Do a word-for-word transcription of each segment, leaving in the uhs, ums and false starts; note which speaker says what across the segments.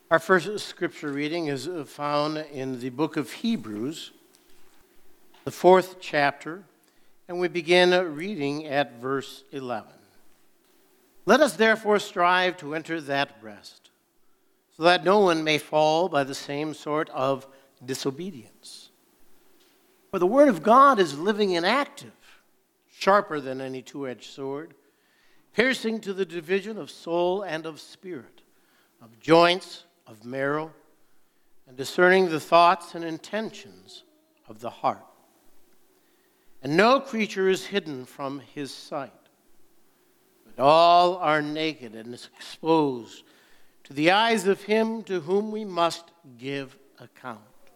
Speaker 1: Our first scripture reading is found in the book of Hebrews, the fourth chapter, and we begin reading at verse eleven. Let us therefore strive to enter that rest, so that no one may fall by the same sort of disobedience. For the word of God is living and active, sharper than any two-edged sword, piercing to the division of soul and of spirit, of joints, of marrow, and discerning the thoughts and intentions of the heart. And no creature is hidden from his sight, but all are naked and exposed to the eyes of him to whom we must give account.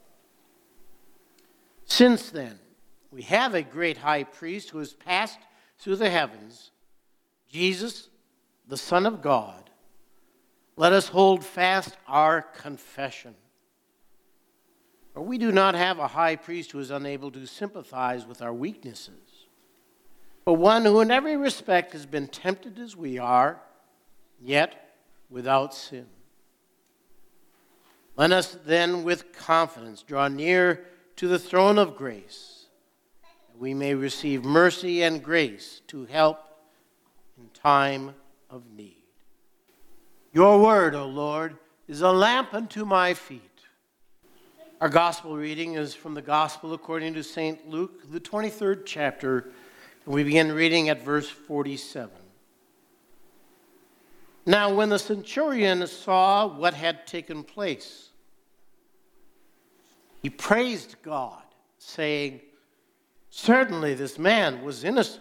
Speaker 1: Since then, we have a great high priest who has passed through the heavens, Jesus, the Son of God. Let us hold fast our confession. For we do not have a high priest who is unable to sympathize with our weaknesses, but one who in every respect has been tempted as we are, yet without sin. Let us then with confidence draw near to the throne of grace, that we may receive mercy and grace to help in time of need. Your word, O Lord, is a lamp unto my feet. Our gospel reading is from the Gospel according to Saint Luke, the twenty-third chapter, and we begin reading at verse forty-seven. Now, when the centurion saw what had taken place, he praised God, saying, "Certainly this man was innocent."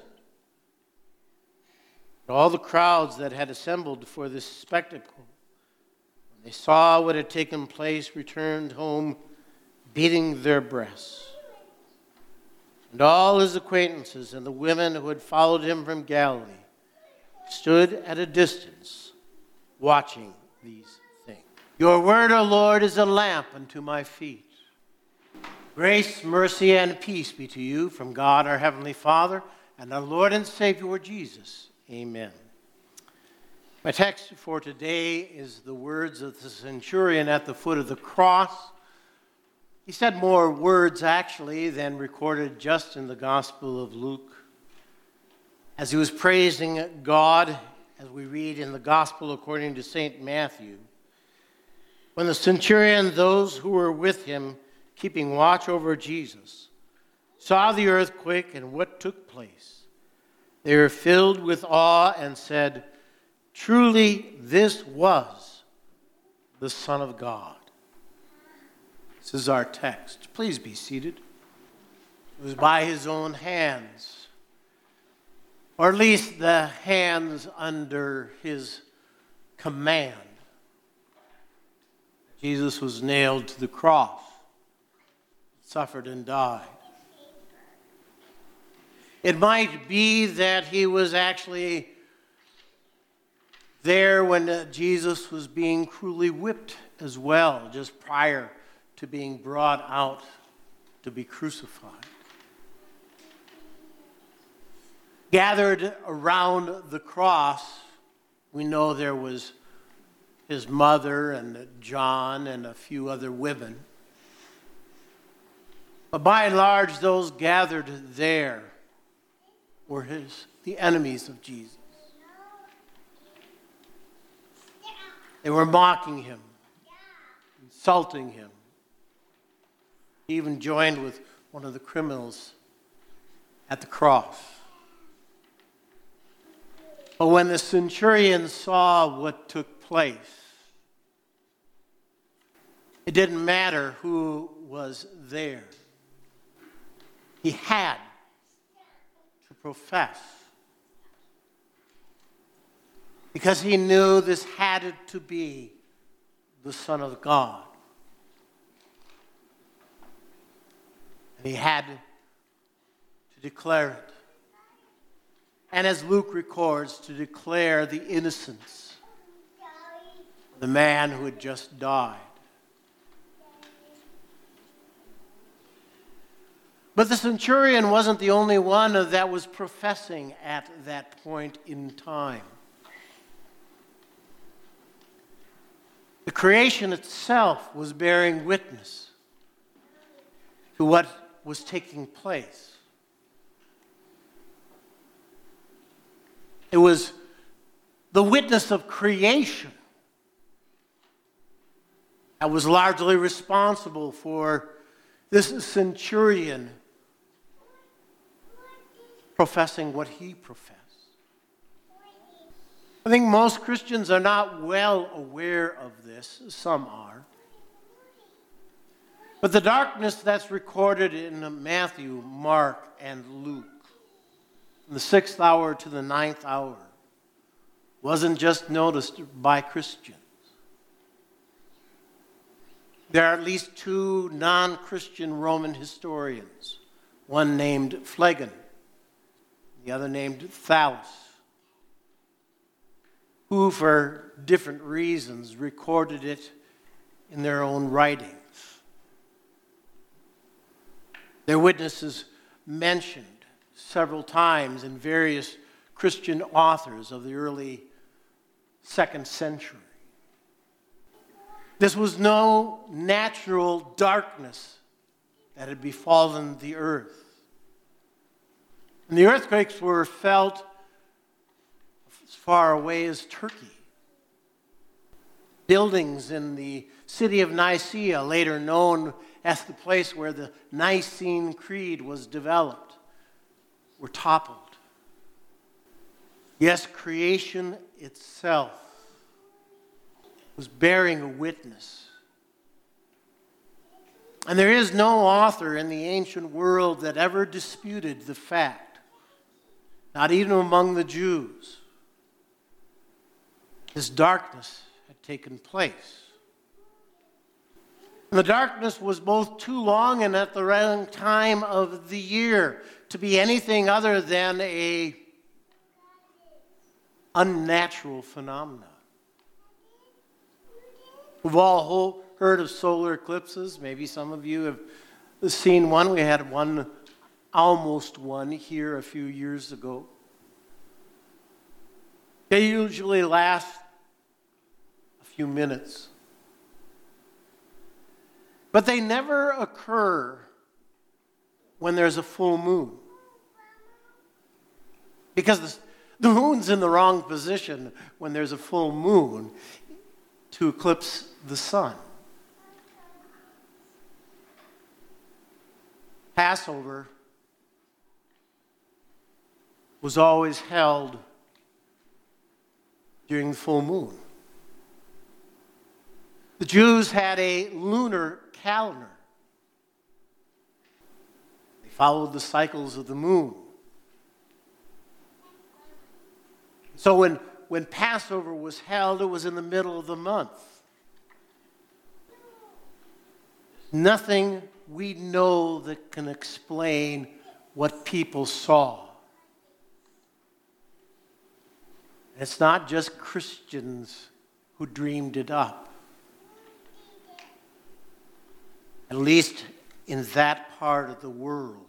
Speaker 1: But all the crowds that had assembled for this spectacle, when they saw what had taken place, returned home, beating their breasts. And all his acquaintances and the women who had followed him from Galilee stood at a distance, watching these things. Your word, O Lord, is a lamp unto my feet. Grace, mercy, and peace be to you from God our Heavenly Father and our Lord and Savior Jesus. Amen. My text for today is the words of the centurion at the foot of the cross. He said more words, actually, than recorded just in the Gospel of Luke. As he was praising God, as we read in the Gospel according to Saint Matthew, when the centurion, those who were with him, keeping watch over Jesus, saw the earthquake and what took place, they were filled with awe and said, "Truly this was the Son of God." This is our text. Please be seated. It was by his own hands, or at least the hands under his command, Jesus was nailed to the cross, suffered and died. It might be that he was actually there when Jesus was being cruelly whipped as well, just prior to being brought out to be crucified. Gathered around the cross, we know there was his mother and John and a few other women. But by and large, those gathered there were his, the enemies of Jesus. They were mocking him, insulting him. He even joined with one of the criminals at the cross. But when the centurion saw what took place, it didn't matter who was there. He had to profess, because he knew this had to be the Son of God. And he had to declare it. And as Luke records, to declare the innocence of the man who had just died. But the centurion wasn't the only one that was professing at that point in time. The creation itself was bearing witness to what was taking place. It was the witness of creation that was largely responsible for this centurion professing what he professed. I think most Christians are not well aware of this. Some are. But the darkness that's recorded in Matthew, Mark, and Luke, from the sixth hour to the ninth hour, wasn't just noticed by Christians. There are at least two non-Christian Roman historians, one named Phlegon, the other named Thallus, who, for different reasons, recorded it in their own writings. Their witnesses mentioned several times in various Christian authors of the early second century. This was no natural darkness that had befallen the earth. And the earthquakes were felt as far away as Turkey. Buildings in the city of Nicaea, later known as the place where the Nicene Creed was developed, were toppled. Yes, creation itself was bearing a witness. And there is no author in the ancient world that ever disputed the fact, not even among the Jews. This darkness had taken place. And the darkness was both too long and at the wrong time of the year to be anything other than a unnatural phenomenon. We've all heard of solar eclipses. Maybe some of you have seen one. We had one, almost one, here a few years ago. They usually last a few minutes. But they never occur when there's a full moon. Because the moon's in the wrong position when there's a full moon to eclipse the sun. Passover was always held during the full moon. The Jews had a lunar calendar. They followed the cycles of the moon. So when, when Passover was held, it was in the middle of the month. Nothing we know that can explain what people saw. It's not just Christians who dreamed it up. At least in that part of the world,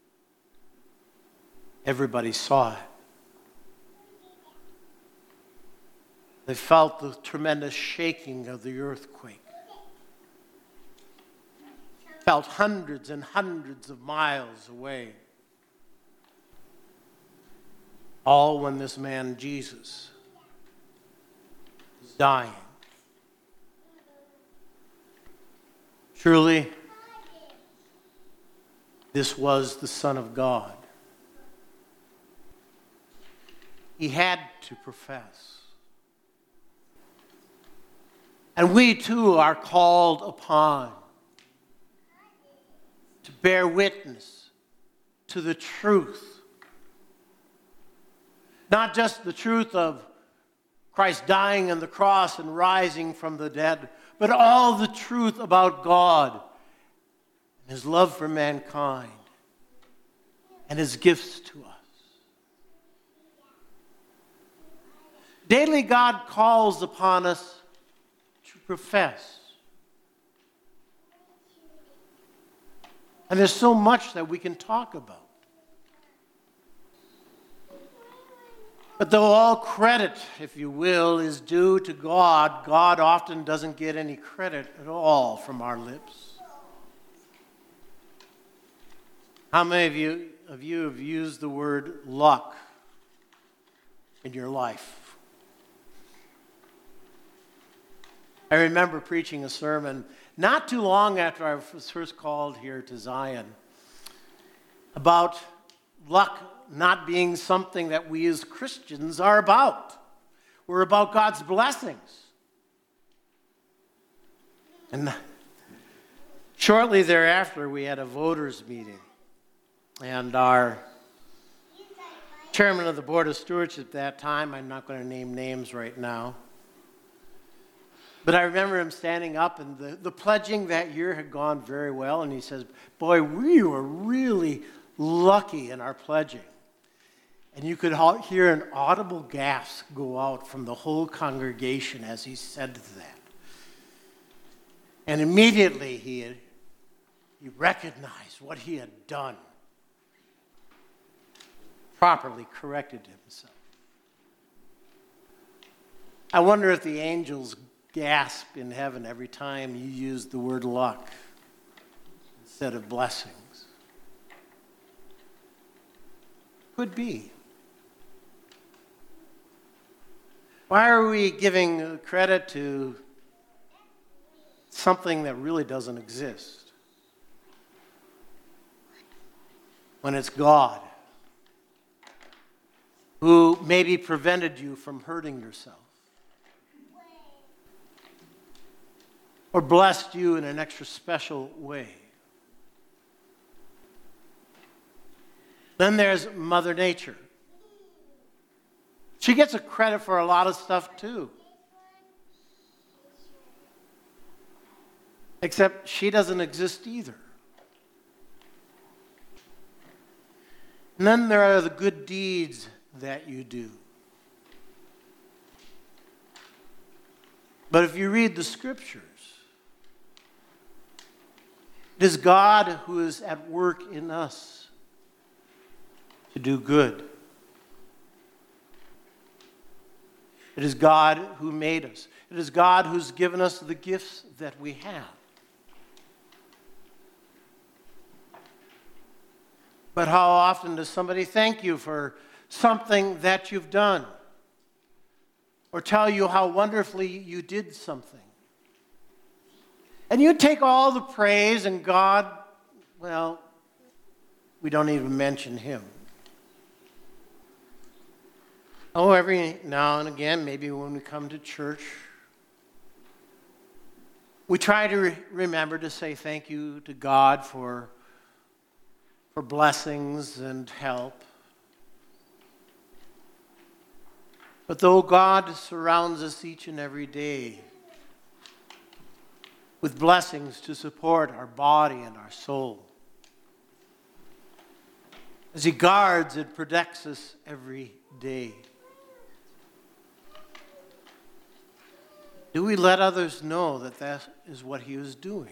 Speaker 1: everybody saw it. They felt the tremendous shaking of the earthquake. Felt hundreds and hundreds of miles away. All when this man, Jesus, was dying. Truly, this was the Son of God. He had to profess. And we too are called upon to bear witness to the truth. Not just the truth of Christ dying on the cross and rising from the dead, but all the truth about God and His love for mankind and His gifts to us. Daily, God calls upon us to profess. And there's so much that we can talk about. But though all credit, if you will, is due to God, God often doesn't get any credit at all from our lips. How many of you, of you have used the word luck in your life? I remember preaching a sermon not too long after I was first called here to Zion about luck not being something that we as Christians are about. We're about God's blessings. And shortly thereafter, we had a voters' meeting. And our chairman of the Board of Stewardship at that time, I'm not going to name names right now, but I remember him standing up, and the, the pledging that year had gone very well, and he says, boy, we were really lucky in our pledging. And you could hear an audible gasp go out from the whole congregation as he said that. And immediately he, had, he recognized what he had done, properly corrected himself. I wonder if the angels gasp in heaven every time you use the word luck instead of blessings. Could be. Why are we giving credit to something that really doesn't exist when it's God who maybe prevented you from hurting yourself or blessed you in an extra special way? Then there's Mother Nature. She gets a credit for a lot of stuff too. Except she doesn't exist either. And then there are the good deeds that you do. But if you read the scriptures, it is God who is at work in us to do good. It is God who made us. It is God who's given us the gifts that we have. But how often does somebody thank you for something that you've done? Or tell you how wonderfully you did something? And you take all the praise, and God, well, we don't even mention him. Oh, every now and again, maybe when we come to church, we try to re- remember to say thank you to God for, for blessings and help. But though God surrounds us each and every day with blessings to support our body and our soul, as he guards and protects us every day, do we let others know that that is what he is doing?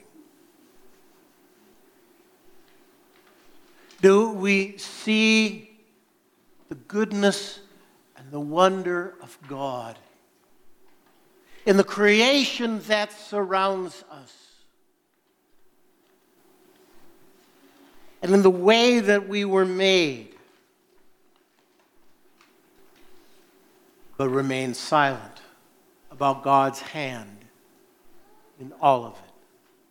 Speaker 1: Do we see the goodness and the wonder of God in the creation that surrounds us, and in the way that we were made, but remain silent about God's hand in all of it?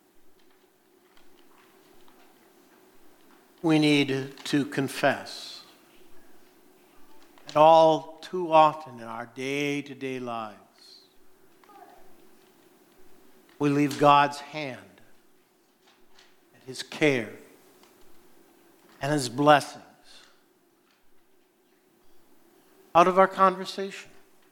Speaker 1: We need to confess that all too often in our day-to-day lives, we leave God's hand and his care and his blessings out of our conversation.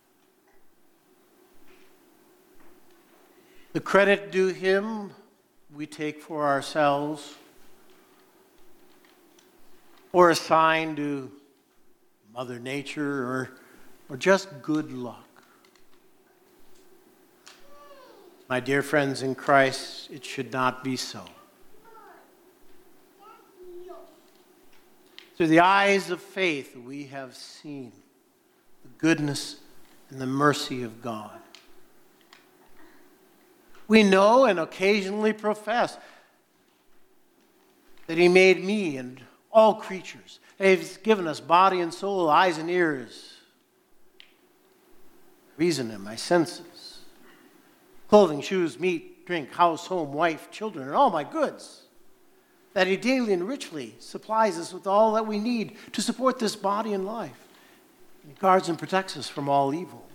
Speaker 1: The credit due him we take for ourselves or assign to Mother Nature or, or just good luck. My dear friends in Christ, it should not be so. Through the eyes of faith, we have seen the goodness and the mercy of God. We know and occasionally profess that he made me and all creatures. He's given us body and soul, eyes and ears, reason and my senses, clothing, shoes, meat, drink, house, home, wife, children, and all my goods. That he daily and richly supplies us with all that we need to support this body and life. He guards and protects us from all evil.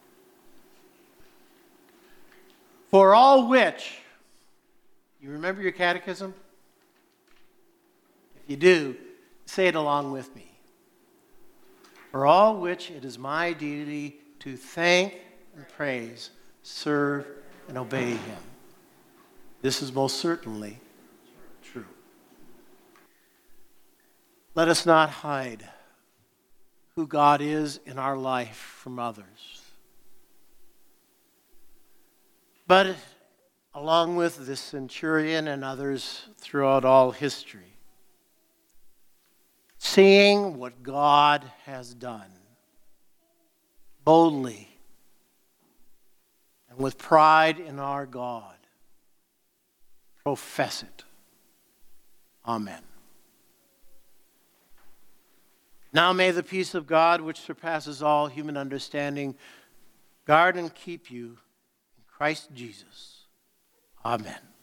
Speaker 1: For all which, you remember your catechism? If you do, say it along with me. For all which it is my duty to thank and praise, serve and obey him. This is most certainly true. Let us not hide who God is in our life from others. But along with this centurion and others throughout all history, seeing what God has done boldly and with pride in our God, profess it. Amen. Now may the peace of God, which surpasses all human understanding, guard and keep you in Christ Jesus. Amen.